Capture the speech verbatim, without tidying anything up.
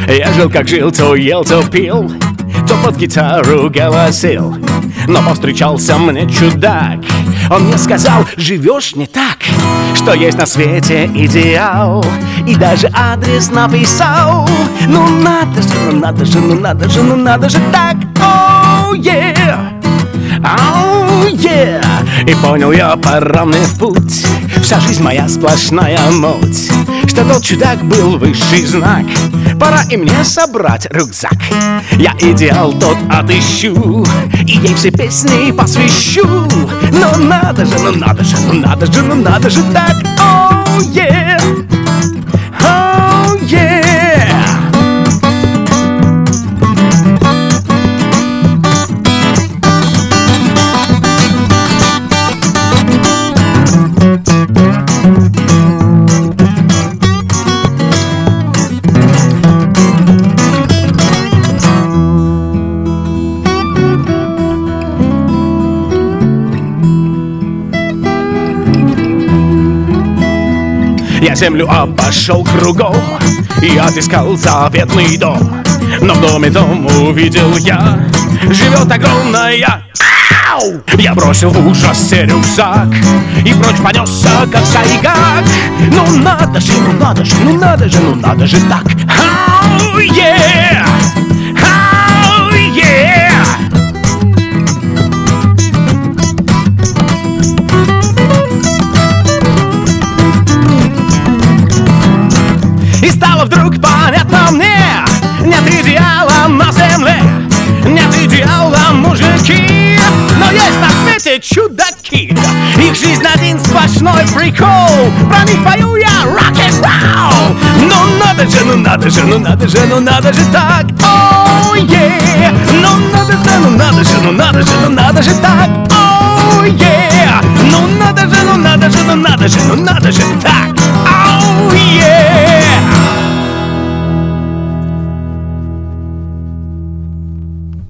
Я жил как жил, то ел, то пил, то под гитару голосил. Но повстречался мне чудак. Он мне сказал: живешь не так, что есть на свете идеал. И даже адрес написал. Ну надо же, ну надо же, ну надо же, ну надо же так. Оу, yeah, оу, yeah. И понял я, пора мне в путь. Вся жизнь моя сплошная муть. Что тот чудак был высший знак. Пора и мне собрать рюкзак. Я идеал тот отыщу и ей все песни посвящу. Но надо же, ну надо же, ну надо же, ну надо же так. Оу, yeah, оу, yeah. Я землю обошел кругом и отыскал заветный дом. Но в доме том увидел я, живет огромная. Ау! Я бросил в ужасе рюкзак и прочь понесся, как сайгак. Ну надо же, ну надо же, ну надо же, ну надо же так. Ау, yeah! Ау, yeah! И стало вдруг понятно мне: нет идеала на земле, нет идеала, мужики. Но есть на свете чудаки, их жизнь один сплошной прикол. Про них пою я рок-н-ролл. Ну надо же, ну надо же, ну надо же, ну надо же так. Оу, yeah. Ну надо же, ну надо же, ну надо же, ну надо же так. Оу, yeah. Ну надо же, ну надо же, ну надо же, ну надо же так.